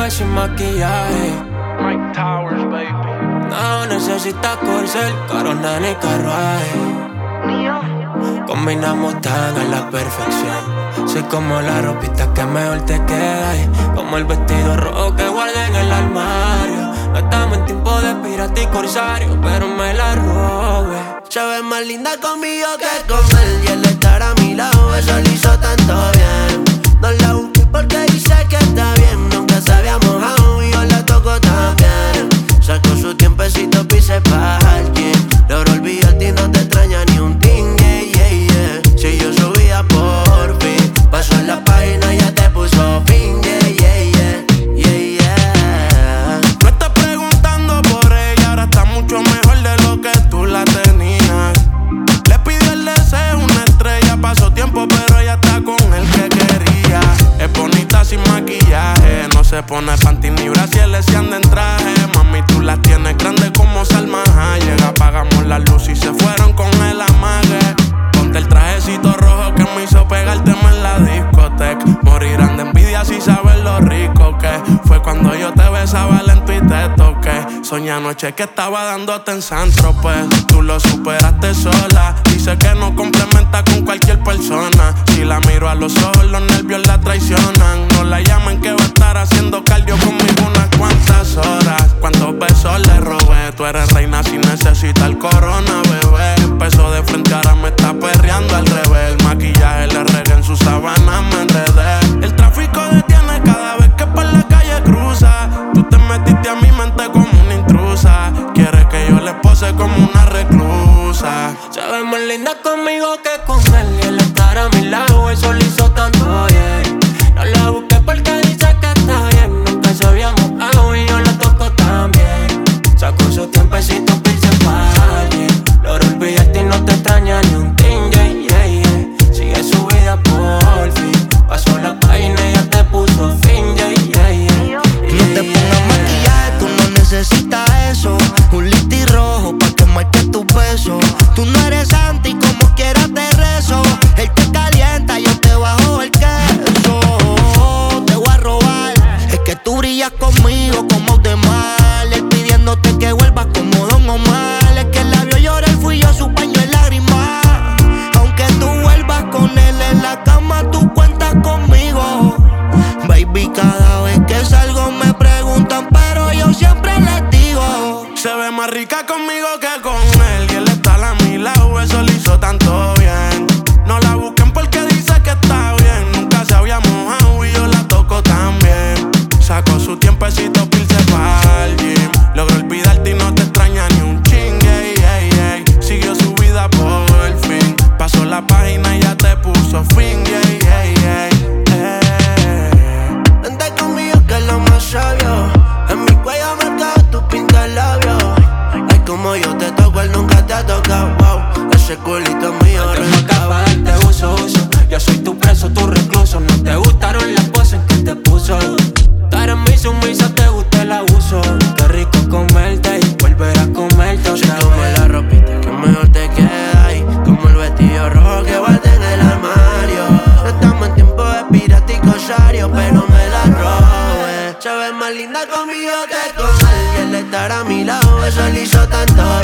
vez sin maquillaje. Mike Towers, baby. No necesitas corcel, corona ni carruaje. Combinamos tan a la perfección. Soy como la ropita que mejor te queda y como el vestido rojo que guardé en el armario. No estamos en tiempo de pirata y corsario, pero me la robé. Se ve más linda conmigo que con él. Y él estar a mi lado, eso le hizo tanto bien. No la busqué porque dice que está bien. Nunca se había mojado y yo la toco también. Sacó su tiempecito, pise pa' alguien. Logró olvidarte y no te extraña ni un ting, yeah, yeah, yeah. Si yo subía por fin, pasó en la página y ya te puso fin, yeah, yeah, yeah, yeah, yeah. No estás preguntando por ella, ahora está mucho mejor de lo que tú la tenías. Le pidió el deseo, una estrella, pasó tiempo pero ella está con el que quería. Es bonita sin maquillaje, no se pone panty ni brasieles y anda en traje. Mami, tú las tienes grandes como Salma Hayek. Apagamos la luz y se fueron con el amague. Ponte el trajecito rojo que me hizo pegarte en la discoteca. Morirán de envidia si sabes lo rico que fue cuando yo te besaba lento y te toqué. Soñé anoche que estaba dándote en Santro, pues tú lo superaste sola. Dice que no complementa con cualquier persona. Si la miro a los ojos, los nervios la traicionan. No la llamen que va a estar haciendo cardio conmigo unas cuantas horas. Cuántos besos le robé. Tú eres reina sin necesitar corona, bebé. Empezó de frente, ahora me está perreando al revés. El maquillaje le regué en su sábana, me enredé. El tráfico detiene cada vez que por la calle cruza. Tú te metiste a mi mente como una intrusa. Quieres que yo le pose como una reclusa. Se ve más linda conmigo que con él. Y él estar a mi lado, eso le hizo tanto bien. No la busqué porque dice que está bien. Nunca se había mojado y yo la toco también. Sacó su tiempecito, pise pa' alguien. Logró olvidarte y no te extraña ni un ting, yeah, yeah, yeah. Sigue su vida por fin. Pasó la página y ya te puso fin, yeah, yeah, yeah. No te pongas maquillaje, tú no necesitas eso. Un lipstick rojo pa' que marque tu peso. Tú no eres santo y como quieras te rezo. Él te calienta, yo te bajo el queso. Te voy a robar, es que tú brillas conmigo como de mal. Él pidiéndote que vuelvas como Don Omar. Es que el labio llora, él fui yo su paño en lágrimas. Aunque tú vuelvas con él en la cama, tú cuentas conmigo. Baby, cada vez que salgo me preguntan, pero yo siempre les digo. Se ve más rica conmigo que con él. Y él está a mi lado, eso le hizo tanto bien. No la busquen porque dice que está bien. Nunca se había mojado y yo la toco también. Sacó su tiempecito, pilse pa'l gym. Logró olvidarte y no te extraña ni un ching, yeah, yeah, yeah. Siguió su vida por fin. Pasó la página y ya te puso fin, yeah, yeah, yeah, yeah. Vente conmigo que es lo más sabio. En mi cuello marcado tu pinta el labio. Ay, como yo te toco, él nunca te ha tocado, wow. Ese culito mío rentado. Te uso. Yo soy tu preso, tu recluso. No te gustaron las poses que te puso. Tú eres mi sumisa, te gusta el abuso. Qué rico comerte y volver a comerte otra vez. Como la ropita que mejor te queda. Y como el vestido rojo que guardé en el armario. No estamos en tiempo de pirata y corsario, pero me la robé. Se ve más linda conmigo que con él. Y él estar a mi lado, eso le hizo tanto